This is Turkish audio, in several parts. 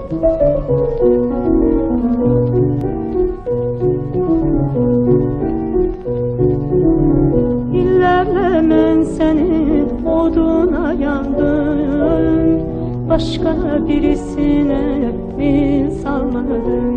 İllərlə mən sənin oduna yandım, başqa birisinə min salmadım.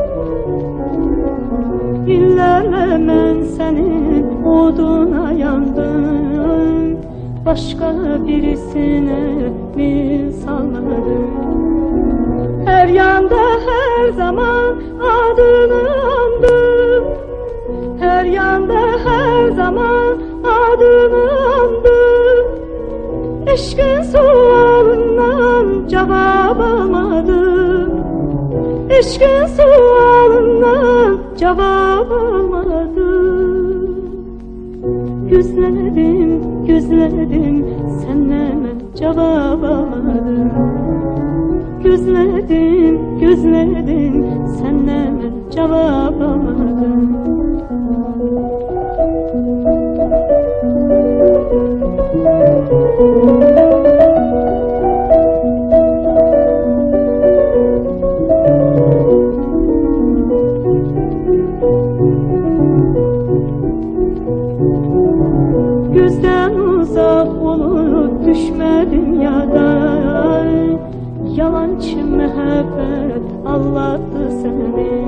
İllərlə mən sənin oduna yandım, başqa birisinə min salmadım. Her yanda her zaman adını andım, her yanda her zaman adını andım. Eşkin sualından cevap almadım, eşkin sualından cevap almadım. Gözledim, gözledim, senden cevap almadım. Gözledim, gözledim, senden cevap almadım. Gözden uzak olup düşmedim yadan, yalancı mehabbet aldattı seni.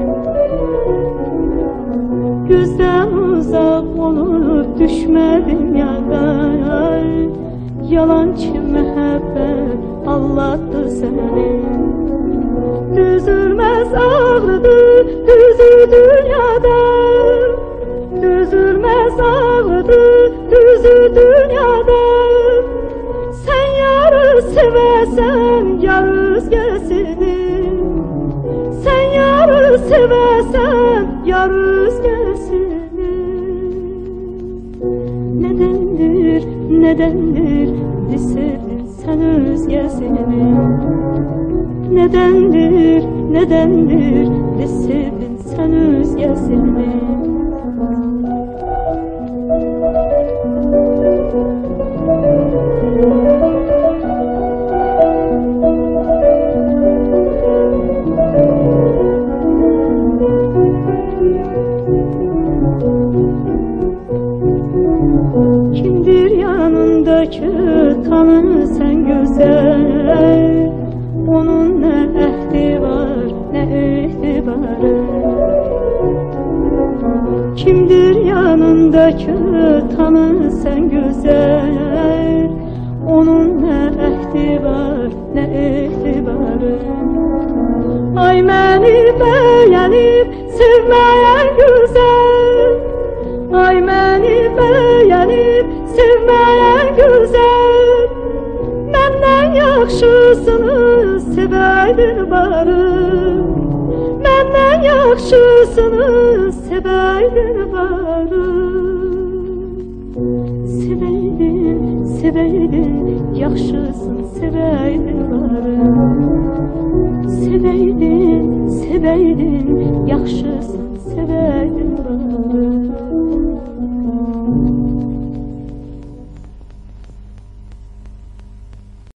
Gözden uzak olup düşmedim yadan, yalancı mehabbet aldattı seni. Düzülmez ağrıdı düzü dünyada, düzülmez ağrıdı düzü dünyada. Sen yarı seversen yar özgesini, sen yarı seversen yar özgesini. Nedendir, nedendir sevdin sen özgesini? Nedendir, nedendir sevdin sen özgesini? Kimdir yanındaki tanı sen güzel, onun ne ehdi var ne itibarı. Kimdir yanındaki tanı sen güzel, onun ne ehdi var ne itibarı. Ay beni beğenip sevmeyen güzel, ay beni beğenip sevmeyen güzel. Menden yaxşısını seveydin barı, menden yaxşısını seveydin barı. Seveydin, seveydin, yaxşısını seveydin barı. Seveydin, seveydin, yaxşısını